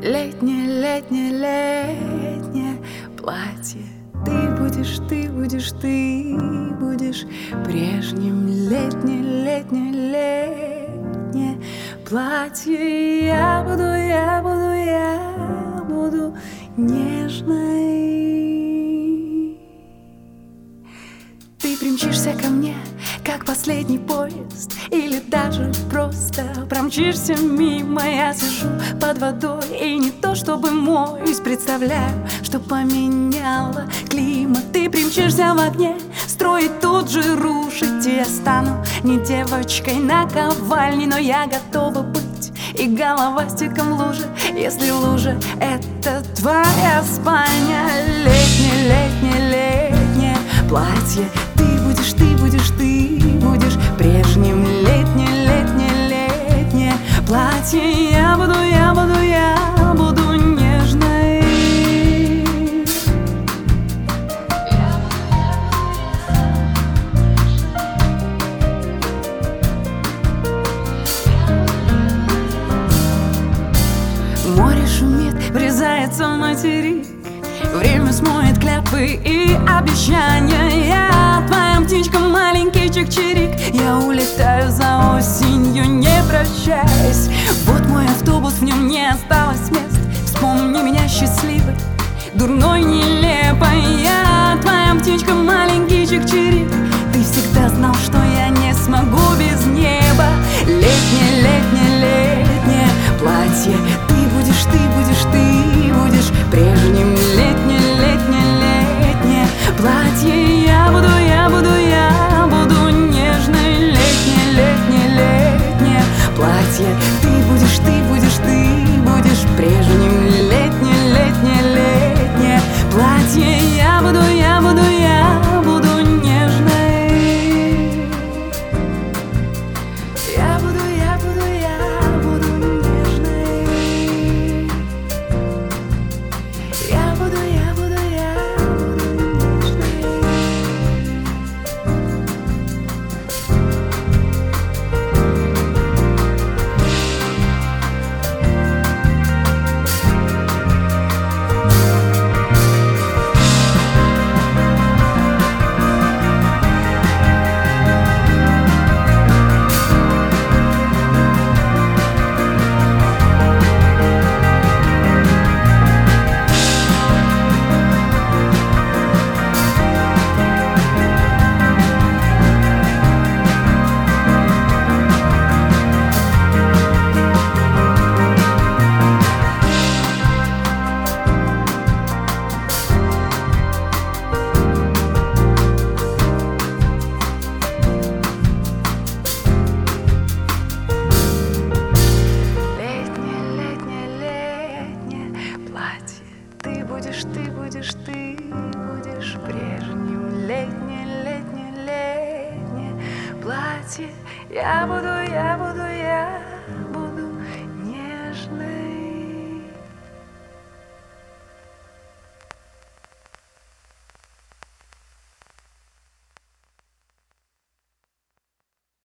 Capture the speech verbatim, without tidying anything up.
Летнее, летнее, летнее платье. Ты будешь, ты будешь, ты будешь прежним. Летнее, летнее, летнее платье. Я буду, я буду, я буду нежной. Ты примчишься ко мне, как последний поезд, или даже просто промчишься мимо. Я сижу под водой, и не то чтобы моюсь, представляю, что поменяла климат. Ты примчишься в огне, строить тут же рушить, и я стану не девочкой на ковальне, но я готова быть и головастиком в луже, если лужа — это твоя спальня. Летнее, летнее, летнее платье. Ты будешь, ты будешь, ты будешь прежним. Летнее, летнее, летнее платье. Я буду, я буду, я буду нежной. Море шумит, врезается в материк. Время смоет кляпы и обещания. Я твоя птичка, маленький чик-чирик. Я улетаю за осенью, не прощаясь. Вот мой автобус, в нем не осталось мест. Вспомни меня счастливой, дурной, нелепой. Я твоя птичка, маленький чик-чирик. Ты всегда знал, что я не смогу без неба. Летнее, летнее, летнее платье. Ты будешь, ты будешь, ты будешь прежним. Летнее, летнее, летнее платье. Я буду, я буду, я буду нежной. Летнее, летнее, летнее платье. Ты будешь, ты будешь, ты будешь прежним. Летнее, летнее, летнее платье. Я буду, я буду, я буду нежной. Я буду, я буду, я буду нежной. Я буду, я буду, я буду нежной. Ты будешь, ты будешь, ты будешь прежним. Летнее, летнее, летнее платье. Я буду, я буду, я